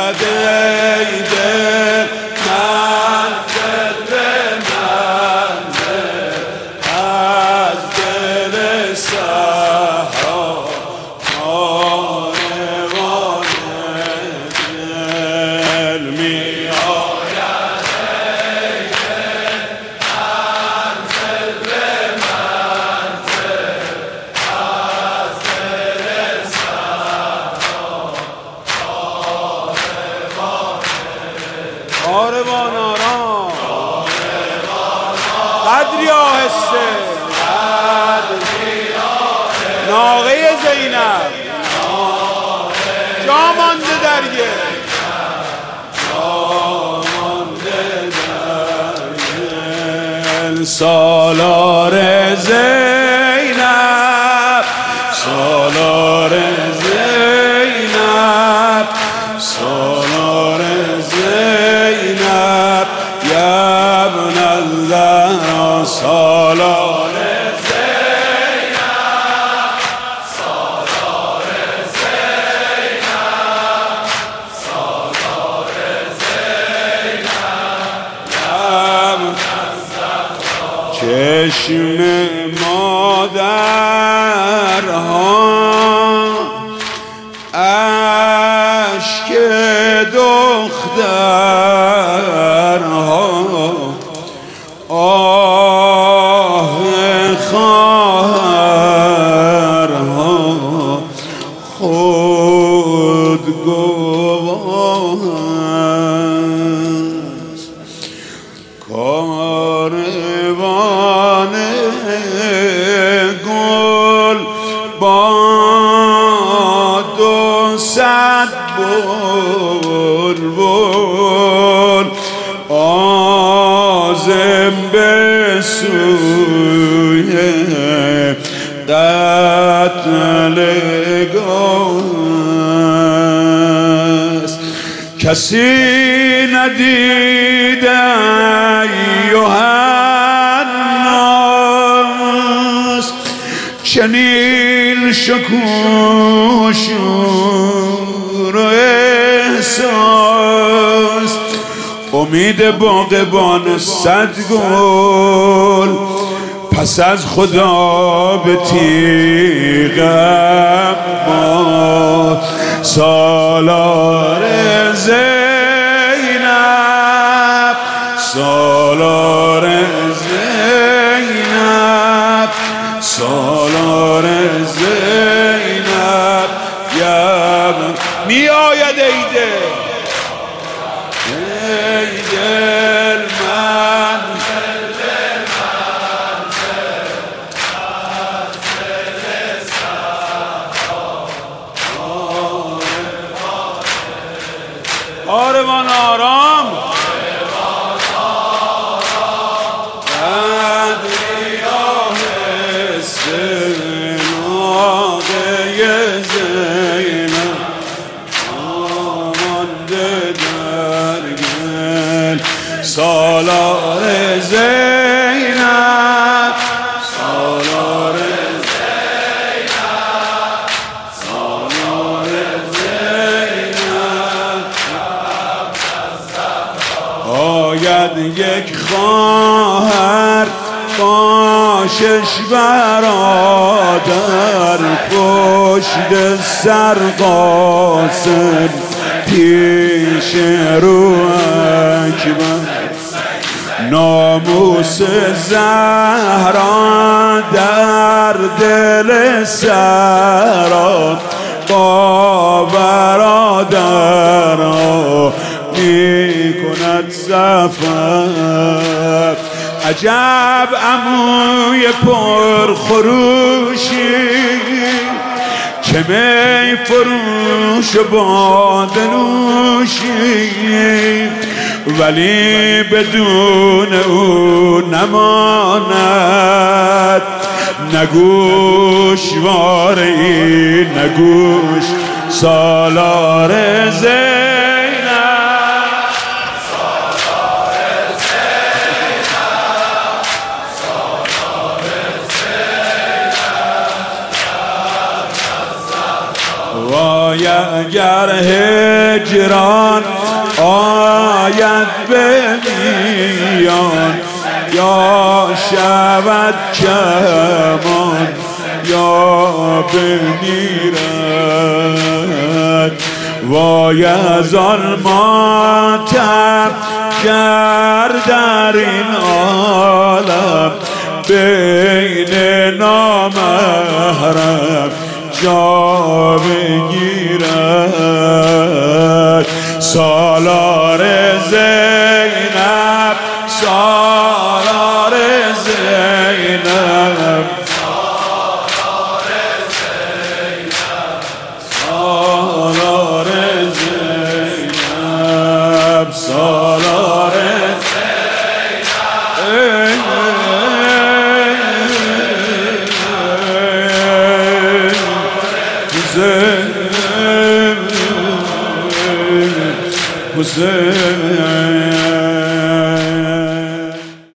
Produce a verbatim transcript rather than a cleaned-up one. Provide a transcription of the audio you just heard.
آید ای دل منزل به منزل از دل صحرا کاروان دل می آید ای دل منزل به منزل از دل صحرا کاروان آرام قدری آهسته ناقه زینب جا مانده درگه جا مانده درگه سالار زینب سالار زینب سالار زینب یبن الزهرا سالار زینب سالار زینب سالار زینب یبن الزهرا چشم مادرها اشک دخترها آه خواهرها خود گواه است کاروان گل با دو صد بلبل عازم به سوی قتلگاه است کسی ندیده ایها الناس چنین شکوه شور و احساس امید باغبان صد گل پس از خدا به تیغ ما سالار زینب سالار زینب سالار زینب یبن می آید ای دل ای دل منزل به منزل از دل صحرا کاروان آرام قدری آهسته ناقه زینب آمانده در گل سالار زینب سالار زینب سالار زینب آید یک خواهر با شش برادر پشت سر قاسم پیش رو اکبر ناموس زهرا در دل سرا با برادرها می کند سفر عجب عموی پر خروشی که می فروش و باده نوشی ولی بدون او نماند نگوشواری نگوش سالار زینب سالار زینب سالار زینب واید اگر هجران آید به میان، یا شود کمان یا بمیرد. وای از آن ماتم گر در این عالم بین نامحرم جا بگیرد. سالار زینب، سالار زینب، سالار زینب، سالار زینب، حسین